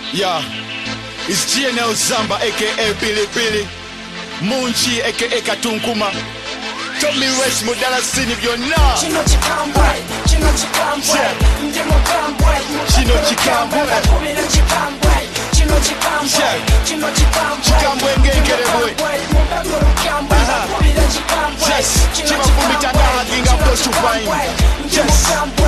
Yeah, it's GNL Zamba aka Billy Billy, Munchi aka Katunkuma. Tommy West Mudala Sini Byonna. Chino chikambwe, chino chikambwe, ndimo kambwe, Chino chikambwe, kubira chikambwe, chino chikambwe, chino chikambwe, chikambwe ngengerebwe. Mubakuru kambwe, kubira chikambwe, Yes, chiba kumita ginga bosu fine. Yes,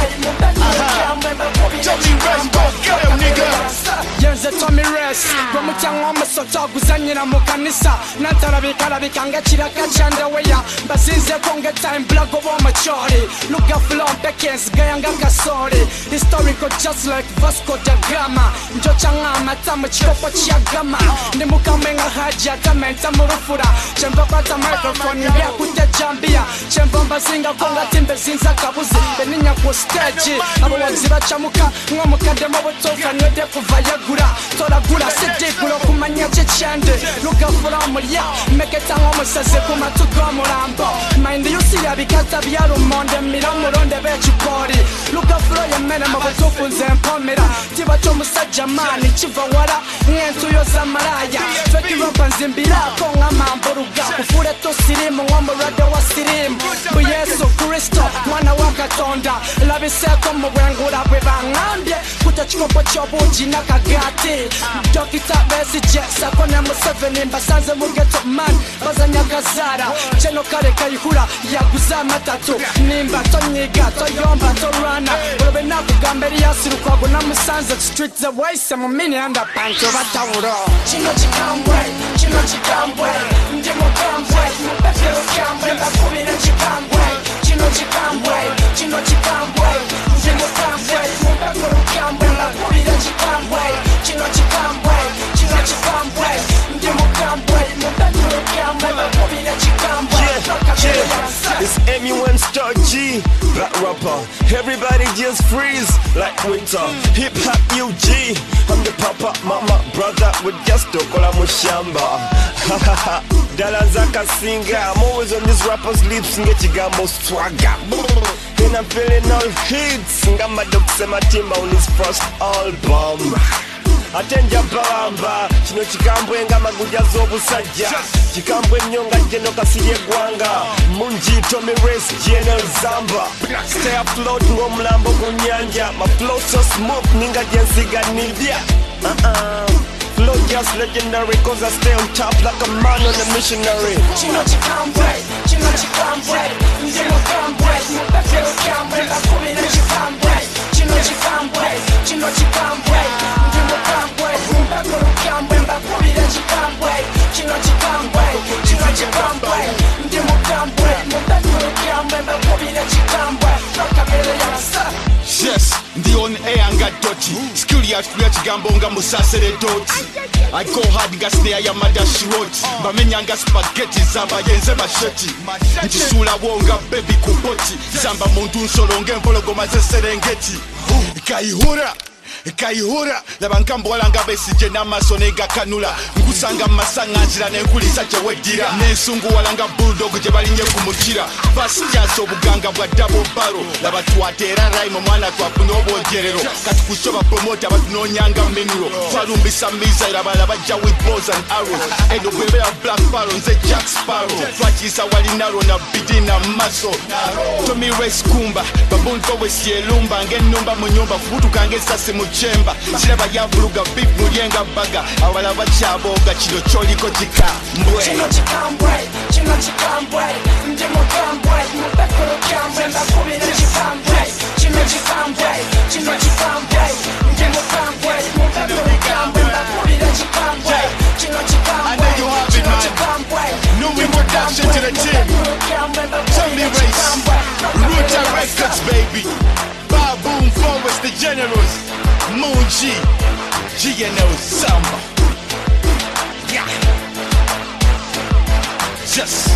Tommy West, go get him, nigga. Yenze Tommy West, Romutyangwa musota guzanyira mu kanisa natarabika ngakira kachandeweya basinze konge time black over machori look at flow bekens gayanga kasori historical just like Vasco da Gama njochanga matamu chikopo chiagama nimukamenga haja tamenta murufura chemba bata microphone ya kutajambia chemba mbazinga konga timbe zinza kabuzi beninya ku stage abo waziba chamuka nkomukade mu butoka nwede kuvayagura toragura sidigulo kumanya chechande look at flow mulya meketa ngomusaze kumatuko murambo mind you see abikata byaro monde miramuronde bechikori look at flow yemene mu butofunze mpomera tiba cyo musajja mani kiva wara nyentu yo zamaraya feki rompanze mbira ko ngamamburuga kufure to sirimu ngomurade wa sirimu bu Yesu Kristo mwana wa Katonda labise ko mu bwengura bwe bangambye kutachikopo chobuji nakagati dokita besije sakone Museveni mbasanze mu ghetto man bazanyagazara cheno kare kayihura yaguza matatu nimba tonyiga toyomba torana urobe nakugamberi yasirukwago namusanze street the way some mini anda pancho batawuro chino chikambwe ndimo kambwe mubefero kambwe bakubira chikambwe chino chikambwe ndimo kambwe mubefero kambwe bakubira chikambwe chino chikambwe ndimo kambwe mubefero kambwe bakubira chikambwe It's M.U.N. Star G, black rapper. Everybody just freeze like winter. Hip hop UG. I'm the papa, mama, brother with Gasto Kola Mushamba. Dalazaka singer. I'm always on this rapper's lips. Ngechigambo swagger. And I'm feeling all hits. Ngamba Doksema Timba on his first album. Atenja bamba chino chikambwe nga maguja z'obusajja chikambwe nnyo nga jeno kasirye gwanga Munji Tommy West GNL Zamba stay afloat ng'omulambo ku nyanja my flow so smooth ninga jensiga nibya flow just legendary cause I stay on top like a man on a missionary chino chikambwe ndimo kambwe mubefero kambwe bakubira chikambwe chino chikambwe ndimo kambwe mubefero kambwe bakubira chikambwe chino chikambwe ndimo kambwe mubefero kambwe bakubira chikambwe bakabere yasa. Yes, ndi on air nga doti skill ya tuya chigambo nga musasere doti I go hard nga snare ya madashi roti bamenya nga spaghetti zamba yenze masheti ntisula wonga baby kuboti zamba muntu nsolonge empologoma zeserengeti kayihura labankambo walanga besije n'amaso negakanula ngusanga masanga nzira nenkulisa kyewedira n'ensungu walanga bulldog gye balinye kumukira basityaso obuganga bwa double barrel laba twatera rhyme mwana twafuna obwogerero kati kusoba promote abatunoonyanga menulo twalumbisa miza laba bajja with bows and arrows eno gwebera black barrel nze Jack Sparrow twakisa walinaro na bidina maso Tommy West kumba babunto wesielumba ng'ennumba mu nyumba futukange esasi mu chemba siraba yavuluga beef mulyenga baga awala bachaboga kino kyoliko kikambwe chino chikambwe ndimo kambwe mubefero kambwe bakubira chikambwe chino chikambwe ndimo kambwe mubefero kambwe bakubira chikambwe chino I know you have it, man. New introduction to the team. Tommy West, Ruta Records, baby. Baboon Forward, the Generals. Munji, GNL Zamba. Yeah. Just